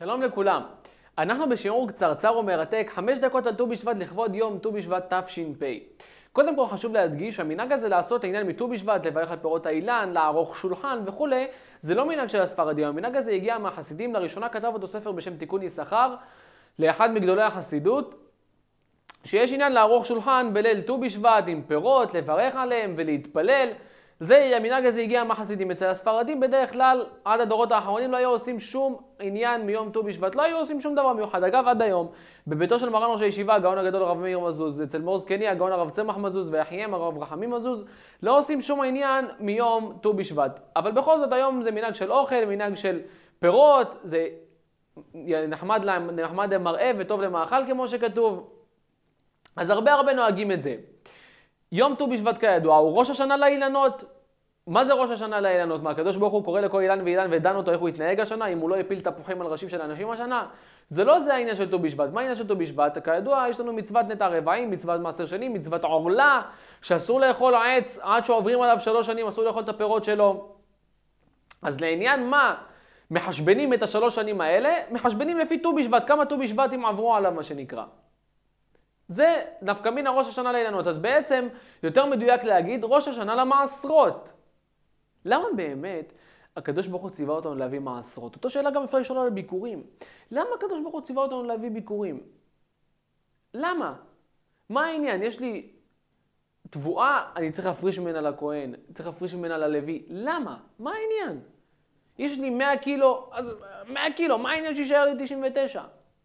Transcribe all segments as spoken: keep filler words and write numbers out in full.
שלום לכולם. אנחנו בשיעור קצרצר ומרתק, חמש דקות על ט"ו בשבט לכבוד יום ט"ו בשבט תש"פ. קודם כל חשוב להדגיש, המנהג הזה לעשות העניין מט"ו בשבט, לברך על פירות האילן, לערוך שולחן וכו', זה לא מנהג של הספרדים. המנהג הזה הגיע מהחסידים, לראשונה כתב אותו ספר בשם תיקון יששכר, לאחד מגדולי החסידות, שיש עניין לערוך שולחן בליל ט"ו בשבט עם פירות, לברך עליהם ולהתפלל. זה, המנהג הזה הגיע מהחסידים. אצל הספרדים בדרך כלל, עד הדורות האחרונים לא היו עושים שום עניין מיום ט"ו בשבט, לא היו עושים שום דבר מיוחד. אגב, עד היום, בביתו של מרן ראש הישיבה, הגאון הגדול הרב מאיר מזוז, אצל מור זקני, הגאון הרב צמח מזוז, ואחיהם הרב רחמים מזוז, לא עושים שום עניין מיום ט"ו בשבט. אבל בכל זאת היום זה מנהג של אוכל, מנהג של פירות, זה נחמד, נחמד למראה וטוב למאכל כמו שכתוב. אז הרבה הרבה נוהגים את זה. יום ט"ו בשבט כידוע הוא ראש השנה לאילנות. מה זה ראש השנה לאילנות? מה, הקדוש ברוך הוא קורא לכל אילן ואילן ודן אותו איך הוא יתנהג השנה, אם הוא לא יפיל תפוחים על ראשים של אנשים השנה? זה לא זה העניין של ט"ו בשבט. מה העניין של ט"ו בשבט? כידוע יש לנו מצוות נטע רבעים, מצוות מעשר שנים, מצוות עורלה, שאסור לאכול העץ עד שעוברים עליו שלוש שנים, אסור לאכול את הפירות שלו. אז לעניין מה מחשבנים את השלוש שנים האלה? מחשבנים לפי ט"ו בשבט, כמה ט"ו בשבטים עברו עליו מה שנקרא. זה נפקא מינה ראש השנה לאילנות. אז בעצם יותר מדויק להגיד ראש השנה למעשרות. למה באמת הקדוש ברוך הוא ציווה אותנו להביא מעשרות? אותו שאלה גם אפשר לשאול על ביקורים. למה הקדוש ברוך הוא ציווה אותנו להביא ביקורים? למה? מה העניין? יש לי תבואה, אני צריך להפריש ממנה לכהן, צריך להפריש ממנה ללוי. למה? מה העניין? יש לי מאה קילו, אז מאה קילו, מה העניין שישאר לי תשעים ותשע?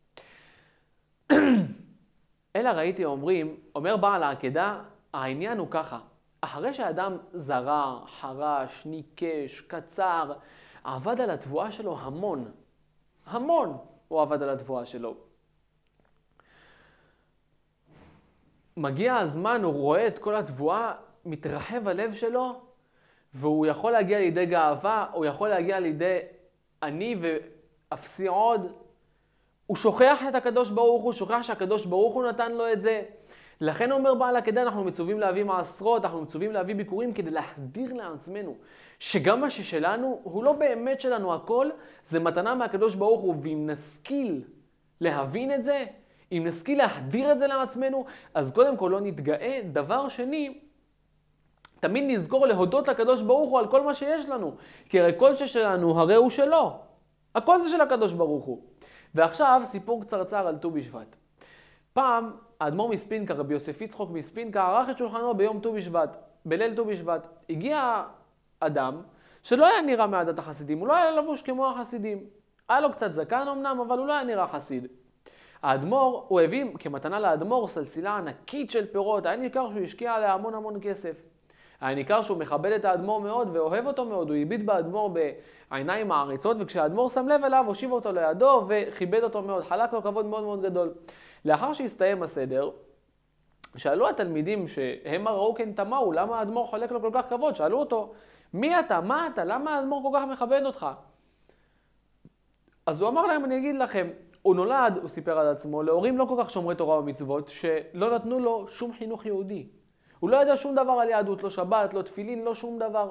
אלא ראיתי אומרים, אומר בעל העקדה, העניין הוא ככה, אחרי שהאדם זרע, חרש, ניקש, קצר, עבד על התבואה שלו המון, המון הוא עבד על התבואה שלו. מגיע הזמן, הוא רואה את כל התבואה, מתרחב הלב שלו, והוא יכול להגיע לידי גאווה, הוא יכול להגיע לידי אני ואפסי עוד, הוא שוכח את הקדוש ברוך הוא, שוכח שהקדוש ברוך הוא נתן לו את זה. לכן אומר בעל העקדה, אנחנו מצווים להביא מעשרות, אנחנו מצווים להביא ביקורים כדי להחדיר לעצמנו שגם מה ששלנו הוא לא באמת שלנו, הכל זה מתנה מהקדוש ברוך הוא. ואם נשכיל להבין את זה, אם נשכיל להחדיר את זה לעצמנו, אז קודם כל לא נתגאה. דבר שני, תמיד נזכור להודות לקדוש ברוך הוא על כל מה שיש לנו, כי הרי כל ששלנו הרי הוא שלו, הכל זה של הקדוש ברוך הוא. ועכשיו סיפור קצרצר על ט"ו בשבט. פעם האדמו"ר מספינקה, רבי יוסף יצחק מספינקה, ערך את שולחנו ביום ט"ו בשבט, בליל ט"ו בשבט. הגיע אדם שלא היה נראה מעדת החסידים, הוא לא היה לבוש כמו החסידים. היה לו קצת זקן אמנם, אבל הוא לא היה נראה חסיד. האדמו"ר, הוא הביא כמתנה לאדמו"ר סלסילה ענקית של פירות, היה ניכר שהוא השקיע עליה המון המון כסף. היה ניכר שהוא מכבד את האדמו"ר מאוד ואוהב אותו מאוד, הוא הביט באדמו"ר בעיניים מעריצות, וכשהאדמו"ר שם לב אליו, הושיב אותו לידו וכיבד אותו מאוד, חלק לו כבוד מאוד מאוד גדול. לאחר שהסתיים הסדר, שאלו התלמידים שהם ראו כן תמהו, למה האדמו"ר חולק לו כל כך כבוד? שאלו אותו, מי אתה? מה אתה? למה האדמו"ר כל כך מכבד אותך? אז הוא אמר להם, אני אגיד לכם, הוא נולד, הוא סיפר על עצמו, להורים לא כל כך שומרי תורה ומצוות, שלא נתנו לו שום חינוך יהודי. הוא לא ידע שום דבר על יהדות, לא שבת, לא תפילין, לא שום דבר.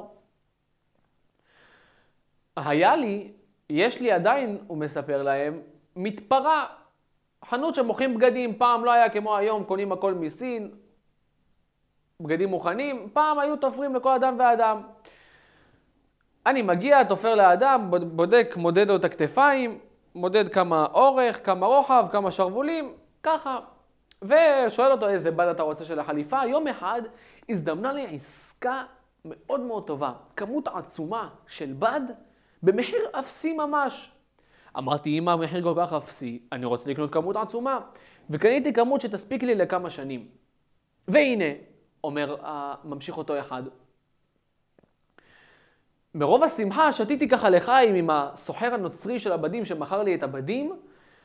היה לי, יש לי עדיין, הוא מספר להם, מתפרה, חנות שמוכרים בגדים. פעם לא היה כמו היום, קונים הכל מסין, בגדים מוכנים. פעם היו תופרים לכל אדם ואדם. אני מגיע, תופר לאדם, בודק, מודד לו את הכתפיים, מודד כמה אורך, כמה רוחב, כמה שרבולים, ככה. ושואל אותו איזה בד אתה רוצה של החליפה. יום אחד הזדמנה לי עסקה מאוד מאוד טובה. כמות עצומה של בד במחיר אפסי ממש. אמרתי, אם המחיר כל כך אפסי, אני רוצה לקנות כמות עצומה. וקניתי כמות שתספיק לי לכמה שנים. והנה, אומר, ממשיך אותו אחד. מרוב השמחה שתיתי ככה לחיים עם הסוחר הנוצרי של הבדים שמכר לי את הבדים.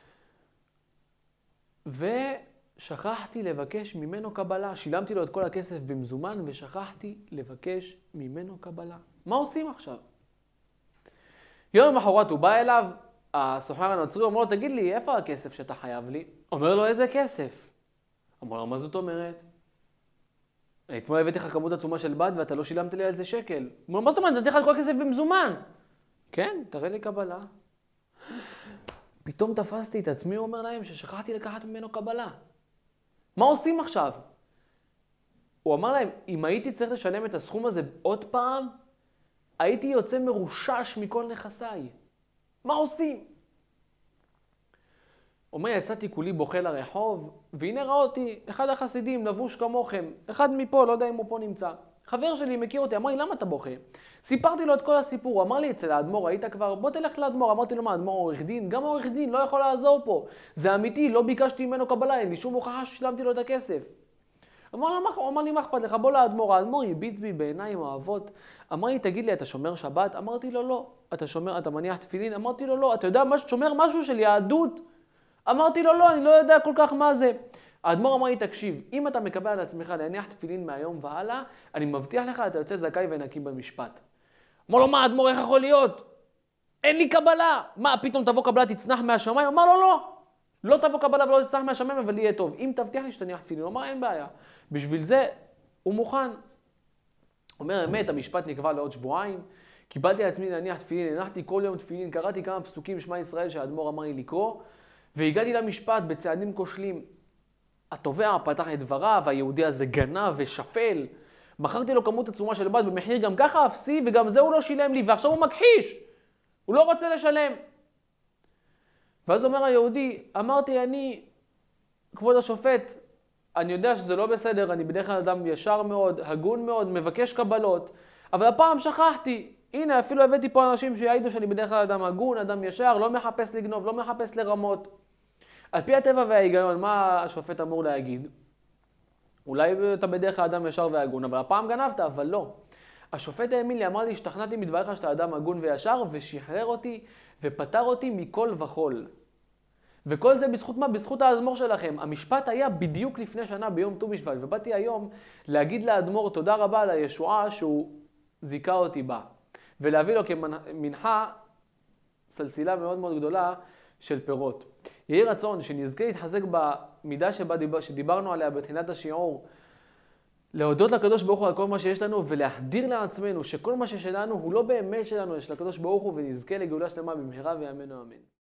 ו... שכחתי לבקש ממנו קבלה. שילמתי לו את כל הכסף במזומן ושכחתי לבקש ממנו קבלה. מה עושים עכשיו? יום למחרת הוא בא אליו, הסוחר הנוצרי אומר לו, תגיד לי, איפה הכסף שאתה חייב לי? אומר לו, איזה כסף? אומר לו, מה זאת אומרת? אתמול הבאתי לך כמות עצומה של בד ואתה לא שילמת לי על זה שקל. הוא אומר, מה זאת אומרת? נתתי לך את כל הכסף במזומן. כן, תראה לי קבלה. פתאום תפסתי את עצמי, הוא אומר להם ששכחתי לקחת ממנו קבלה. מה עושים עכשיו? הוא אמר להם, אם הייתי צריך לשלם את הסכום הזה עוד פעם, הייתי יוצא מרושש מכל נכסיי. מה עושים? אומר, יצאתי כולי בוכה לרחוב, והנה ראה אותי, אחד החסידים, לבוש כמוכם, אחד מפה, לא יודע אם הוא פה נמצא. חבר שלי מכיר אותי, אמר לי, למה אתה בוכה? סיפרתי לו את כל הסיפור, הוא אמר לי, אצל האדמו"ר, היית כבר, בוא תלך לאדמו"ר. אמרתי לו, מה, האדמו"ר עורך דין? גם העורך דין לא יכול לעזור פה. זה אמיתי, לא ביקשתי ממנו קבלה, אין לי שום הוכחה ששילמתי לו את הכסף. אמר, הוא אמר לי, מה אכפת לך? בוא לאדמו"ר. האדמו"ר הביט בי בעיניים אוהבות. אמר לי, תגיד לי, אתה שומר שבת? אמרתי לו, לא. אתה שומר, אתה מניח תפילין? אמרתי לו, לא. אתה יודע, שומר משהו של יהדות? אמרתי לו, לא, אני לא יודע כל כך מה זה. האדמו"ר אמר לי, תקשיב, אם אתה מקבל על עצמך להניח תפילין מהיום והלאה, אני מבטיח לך, אתה יוצא זכאי ונקי במשפט. אמר לו, מה, האדמו"ר, איך יכול להיות? אין לי קבלה. מה, פתאום תבוא קבלה, תצנח מהשמיים? אמר לו, לא. לא תבוא קבלה ולא תצנח מהשמיים, אבל יהיה טוב. אם תבטיח לי שתניח תפילין, הוא אמר, אין בעיה. בשביל זה הוא מוכן. אומר, אמת, המשפט נקבע לעוד שבועיים. קיבלתי על עצמי להניח תפילין, הנחתי כל יום תפילין, קראתי כמה פסוקים שמע ישראל שהאדמו"ר אמר לי לקרוא, והגעתי למשפט בצעדים כושלים. התובע פתח את דבריו, היהודי הזה גנב ושפל. מכרתי לו כמות עצומה של בד במחיר גם ככה אפסי, וגם זה הוא לא שילם לי, ועכשיו הוא מכחיש. הוא לא רוצה לשלם. ואז אומר היהודי, אמרתי אני, כבוד השופט, אני יודע שזה לא בסדר, אני בדרך כלל אדם ישר מאוד, הגון מאוד, מבקש קבלות, אבל הפעם שכחתי. הנה, אפילו הבאתי פה אנשים שיעידו שאני בדרך כלל אדם הגון, אדם ישר, לא מחפש לגנוב, לא מחפש לרמות. על פי הטבע וההיגיון, מה השופט אמור להגיד? אולי אתה בדרך כלל אדם ישר והגון, אבל הפעם גנבת, אבל לא. השופט האמין לי, אמר לי, השתכנעתי מדבריך שאתה אדם הגון וישר, ושחרר אותי ופטר אותי מכל וכל. וכל זה בזכות מה? בזכות האדמו"ר שלכם. המשפט היה בדיוק לפני שנה ביום ט"ו בשבט, ובאתי היום להגיד לאדמו"ר תודה רבה על הישועה שהוא זיכה אותי בה, ולהביא לו כמנחה סלסילה מאוד מאוד גדולה של פירות. יהי רצון שנזכה להתחזק במידה שבה שדיברנו עליה בתחילת השיעור, להודות לקדוש ברוך הוא על כל מה שיש לנו, ולהחדיר לעצמנו שכל מה ששלנו הוא לא באמת שלנו, יש לקדוש ברוך הוא, ונזכה לגאולה שלמה במהרה וימינו אמן.